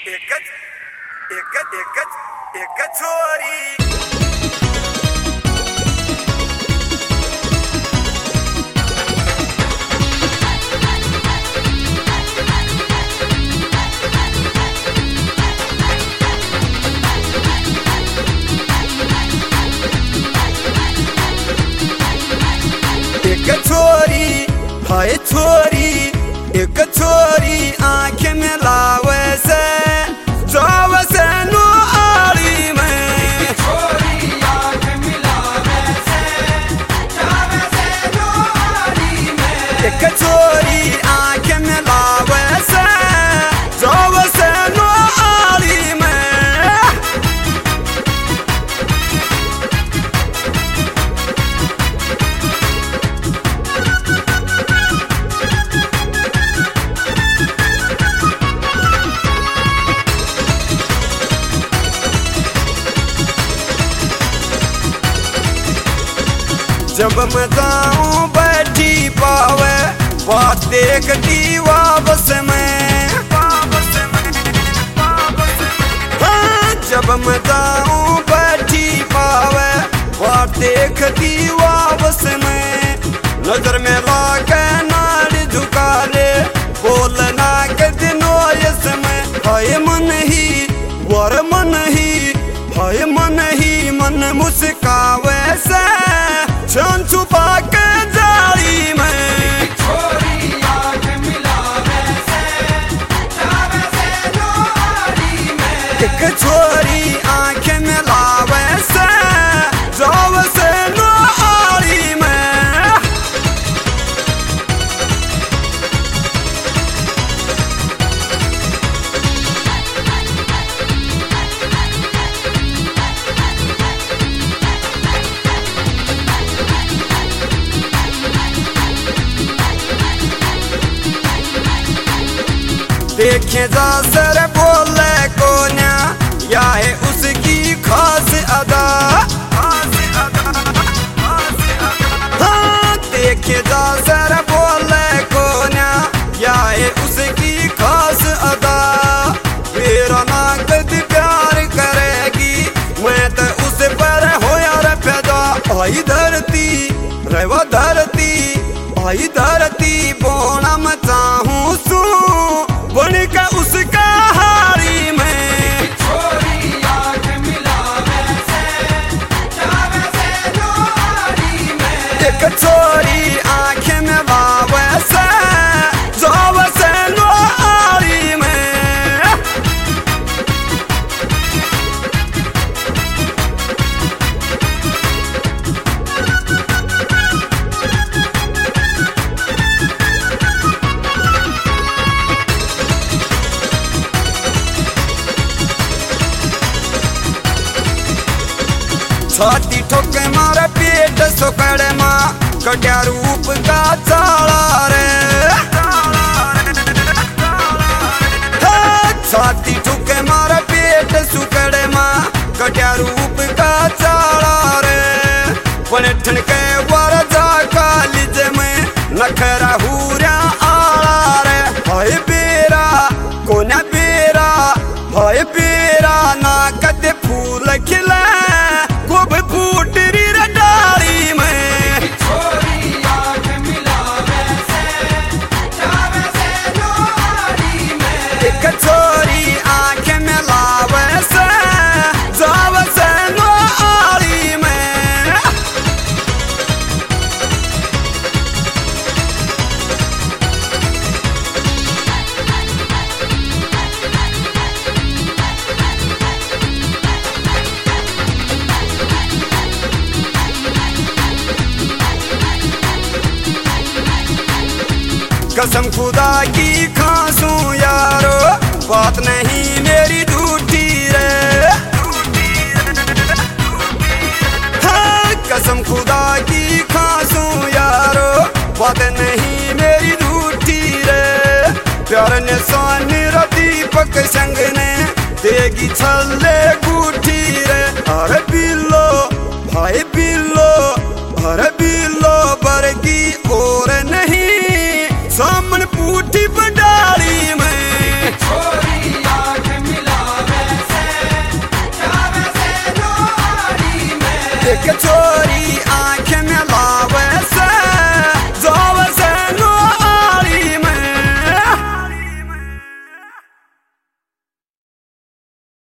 एक छोरी हाय छोरी एक छोरी आँख में लावे से जावे से नो आड़ी में छोरी आँख में लावे से जावे से नो आड़ी में एक छोरी आँख में लावे से जावे से नो आड़ी में जब मैं जाऊं बैठी पावे बात देखती वापस में हाँ, जब मैं जाऊं बैठी पावे बात देखती वापस में नजर में लाके नाड़ झुका ले बोलना के दिनों ये समय हाय मन ही वर मन ही हाय मन ही मन मुस्कावे से छन छुपा के जाली में छोरी आँख मिलावे से जावे से नो आड़ी में एक छोरी आँख मिलावे से जावे से नो आड़ी में देखे जा सर बोले कोन्या या है उसकी खास अदा हाँ, देखे जा सर बोले कोन्या या है उसकी खास अदा मेरा ना कभी प्यार करेगी मैं तो उस पर हो यार पैदा आई धरती रेवा धरती आई धरती बोना मैं चाहूँ सू बनिका उसका हारी में छोरी आँख मिलावे से जावे से नो आड़ी में एक छोरी आँख मिलावे से जावे से नो आड़ी में छाती ठोके मारे पेट सोकड़े माँ कट्या रूप का चाला रे छाती ठोके मारे पेट सुकड़े माँ कट्या रूप का चाला रे पलटन के वर जा कालिज में नखरा हुरा आला रे हाय बेरा कोना बेरा हाय बेरा ना कदे फूल खिला डाली में छोरी आँख मिलावे से जावे से नो आड़ी में एक छोरी आँख मिलावे से जावे से नो आड़ी में कसम खुदा की खांसूं यारो बात नहीं मेरी झूठी रे हाँ, कसम खुदा की खांसूं यारो बात नहीं मेरी झूठी रे प्यार ने सानी दीपक संग ने देगी छल्ले